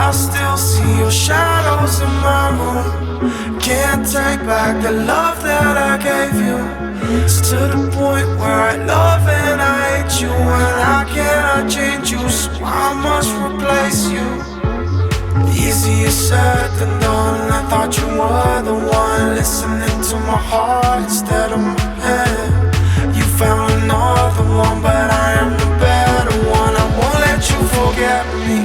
I still see your shadows in my room. Can't take back the love that I gave you. It's to the point where I love and I hate you, and I cannot change you, so I must replace you. Easier said than done. I thought you were the one, listening to my heart instead of my head. You found another one, but I am the better one. I won't let you forget me.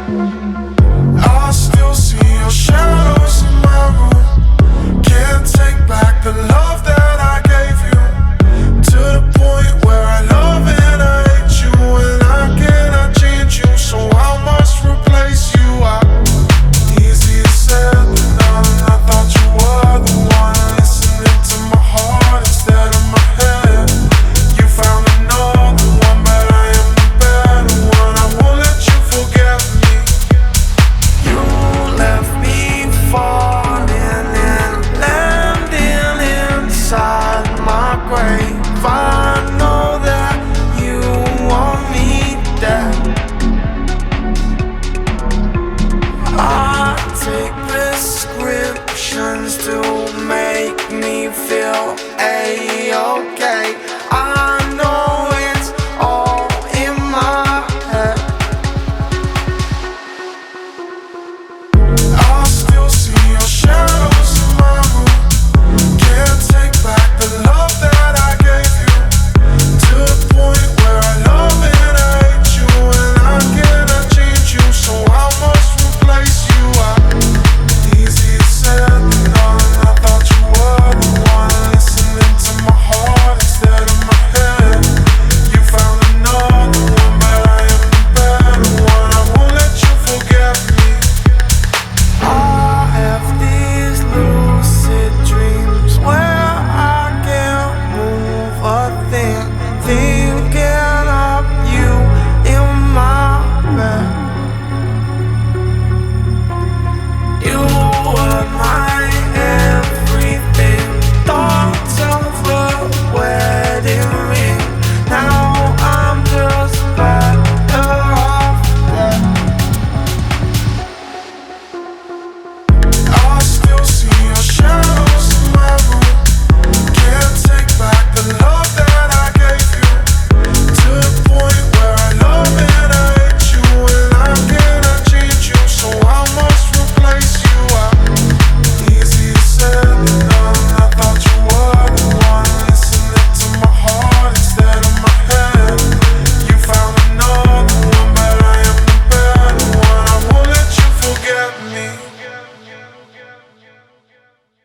I still see your shadows in my room. Can't take back the love that I gave you. To the point where I love and I hate you, and I cannot change you, so I must replace you. Easier said than done. I thought you were the one, listening to my heart instead of my head. You found another one, but I am the better one. I won't let you forget me. You left me falling and landing inside my grave. I know that you want me dead. I take prescriptions to make me feel A-okay. I know it's all in my head. I still see your shadows in my room. Can't take back the love that I gave you. To the point where I love and I hate you, and I cannot change you, so I must replace you. Easier said than done. I thought you were the one, listening to my heart instead of my head. You found another one, but I am the better one. I won't let you forget me. I have these lucid dreams where I can't move a thing, thinking of you in my bed. You were my everything, thoughts of a wedding ring. Now I'm just better off dead. I still see your shadows in my room. Can't take back the love that I gave you. To the point where I love and I hate you, and I cannot change you, so I must replace you. Easier said than done. I thought you were the one, listening to my heart instead of my head. You found another one, but I am the better one. I won't let you forget me.